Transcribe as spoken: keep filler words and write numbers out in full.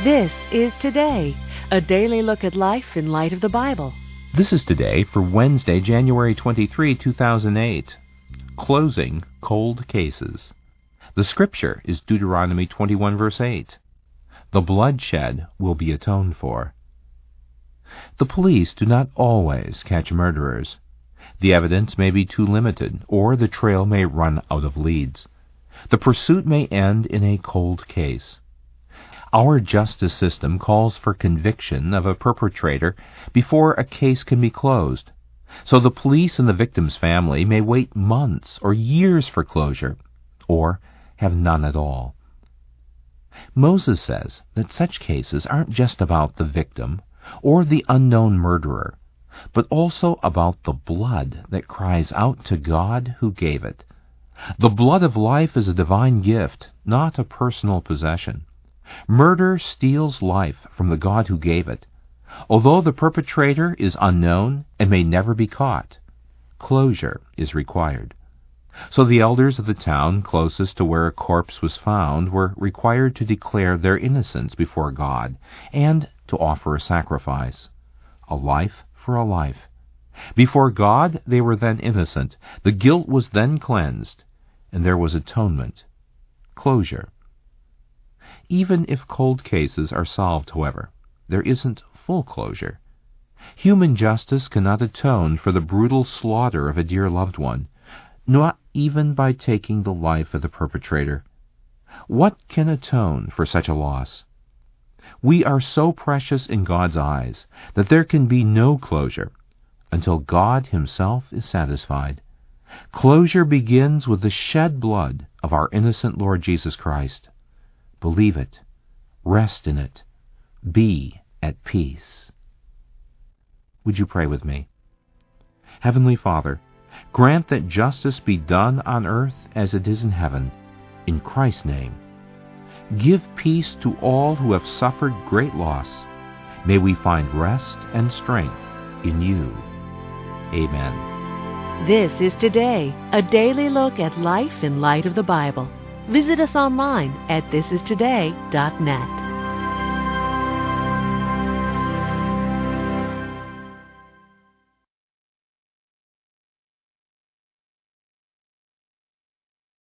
This is Today, a daily look at life in light of the Bible. This is Today for Wednesday, January twenty-third, two thousand eight. Closing cold cases. The scripture is Deuteronomy twenty-one, verse eight. The bloodshed will be atoned for. The police do not always catch murderers. The evidence may be too limited, or the trail may run out of leads. The pursuit may end in a cold case. Our justice system calls for conviction of a perpetrator before a case can be closed. So the police and the victim's family may wait months or years for closure, or have none at all. Moses says that such cases aren't just about the victim or the unknown murderer, but also about the blood that cries out to God who gave it. The blood of life is a divine gift, not a personal possession. Murder steals life from the God who gave it. Although the perpetrator is unknown and may never be caught, closure is required. So the elders of the town closest to where a corpse was found were required to declare their innocence before God and to offer a sacrifice, a life for a life. Before God they were then innocent, the guilt was then cleansed, and there was atonement, closure. Even if cold cases are solved, however, there isn't full closure. Human justice cannot atone for the brutal slaughter of a dear loved one, not even by taking the life of the perpetrator. What can atone for such a loss? We are so precious in God's eyes that there can be no closure until God Himself is satisfied. Closure begins with the shed blood of our innocent Lord Jesus Christ. Believe it. Rest in it. Be at peace. Would you pray with me? Heavenly Father, grant that justice be done on earth as it is in heaven, in Christ's name. Give peace to all who have suffered great loss. May we find rest and strength in you. Amen. This is Today, a daily look at life in light of the Bible. Visit us online at this is today dot net.